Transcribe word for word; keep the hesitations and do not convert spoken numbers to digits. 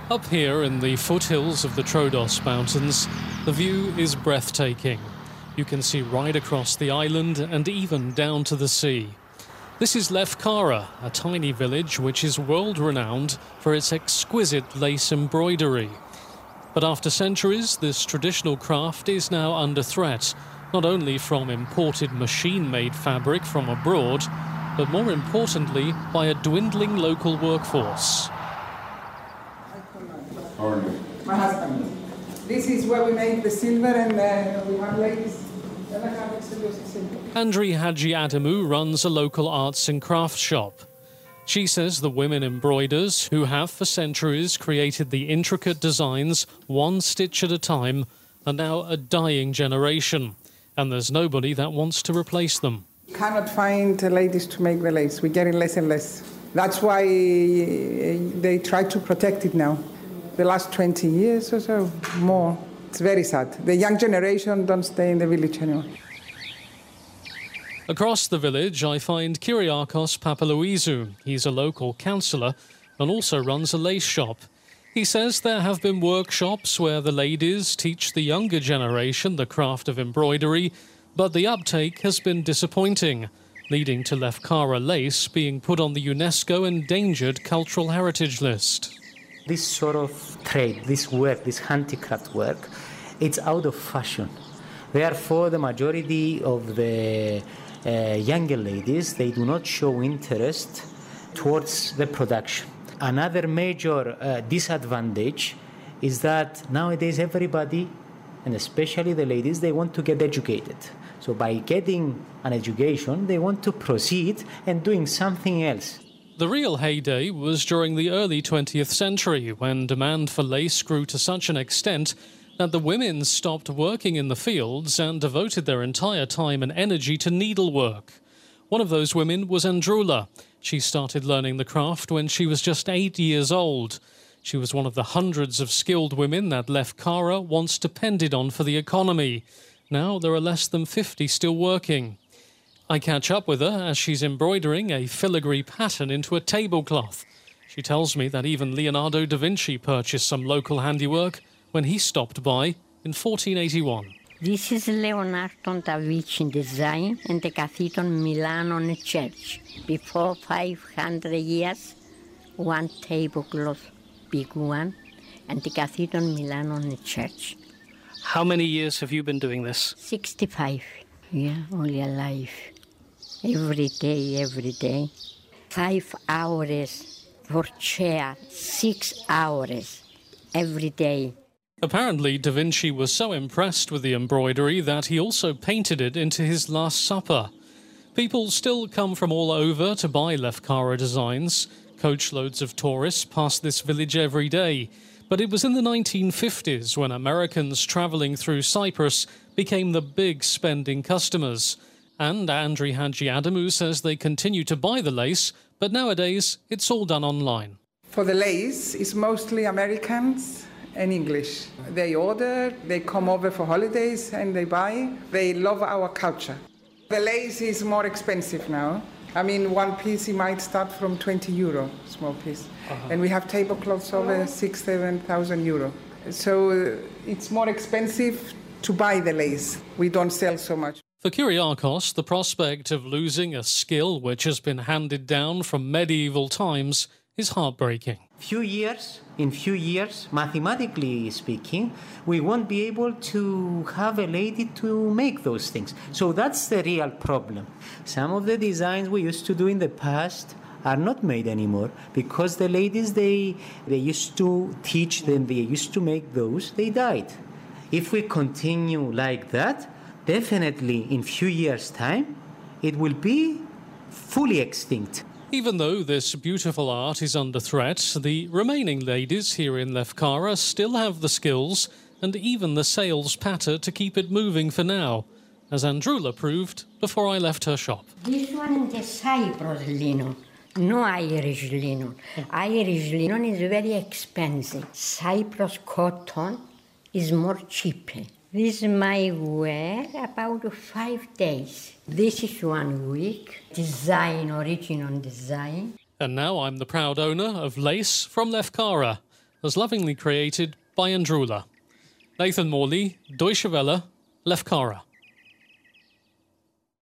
Up here in the foothills of the Troodos Mountains, the view is breathtaking. You can see right across the island and even down to the sea. This is Lefkara, a tiny village which is world-renowned for its exquisite lace embroidery. But after centuries, this traditional craft is now under threat, not only from imported machine-made fabric from abroad, but more importantly, by a dwindling local workforce. My husband. This is where we make the silver and uh, we have ladies. Andri Haji Adamu runs a local arts and crafts shop. She says the women embroiders, who have for centuries created the intricate designs one stitch at a time, are now a dying generation, and there's nobody that wants to replace them. You cannot find ladies to make the lace. We're getting less and less. That's why they try to protect it now. The last twenty years or so, more. It's very sad. The young generation don't stay in the village anymore. Across the village, I find Kyriakos Papalouizou. He's a local councillor and also runs a lace shop. He says there have been workshops where the ladies teach the younger generation the craft of embroidery, but the uptake has been disappointing, leading to Lefkara lace being put on the UNESCO Endangered Cultural Heritage List. This sort of trade, this work, this handicraft work, it's out of fashion. Therefore, the majority of the uh, younger ladies, they do not show interest towards the production. Another major uh, disadvantage is that nowadays everybody, and especially the ladies, they want to get educated. So by getting an education, they want to proceed and doing something else. The real heyday was during the early twentieth century, when demand for lace grew to such an extent that the women stopped working in the fields and devoted their entire time and energy to needlework. One of those women was Andrula. She started learning the craft when she was just eight years old. She was one of the hundreds of skilled women that Lefkara once depended on for the economy. Now there are less than fifty still working. I catch up with her as she's embroidering a filigree pattern into a tablecloth. She tells me that even Leonardo da Vinci purchased some local handiwork when he stopped by in fourteen eighty-one. This is Leonardo da Vinci design in the Cathedral Milano church. Before five hundred years, one tablecloth, big one, and the Cathedral Milano church. How many years have you been doing this? sixty-five. Yeah, only alive. Every day, every day. Five hours for chair, six hours every day. Apparently, Da Vinci was so impressed with the embroidery that he also painted it into his Last Supper. People still come from all over to buy Lefkara designs. Coachloads of tourists pass this village every day. But it was in the nineteen fifties when Americans travelling through Cyprus became the big spending customers. And Andri Haji Adamu says they continue to buy the lace, but nowadays it's all done online. For the lace, it's mostly Americans and English. They order, they come over for holidays and they buy. They love our culture. The lace is more expensive now. I mean, one piece it might start from twenty euro, small piece. Uh-huh. And we have tablecloths over six, seven thousand euro. So uh, it's more expensive to buy the lace. We don't sell so much. For Kyriakos, the prospect of losing a skill which has been handed down from medieval times is heartbreaking. Few years, in few years, mathematically speaking, we won't be able to have a lady to make those things. So that's the real problem. Some of the designs we used to do in the past are not made anymore because the ladies they they used to teach them, they used to make those, they died. If we continue like that, definitely in few years' time, it will be fully extinct. Even though this beautiful art is under threat, the remaining ladies here in Lefkara still have the skills and even the sales patter to keep it moving for now, as Andrula proved before I left her shop. This one is the Cyprus linen, no Irish linen. Irish linen is very expensive. Cyprus cotton is more cheaper. This might wear about five days. This is one week. Design, original design. And now I'm the proud owner of lace from Lefkara. as lovingly created by Andrula. Nathan Morley, Deutsche Welle, Lefkara.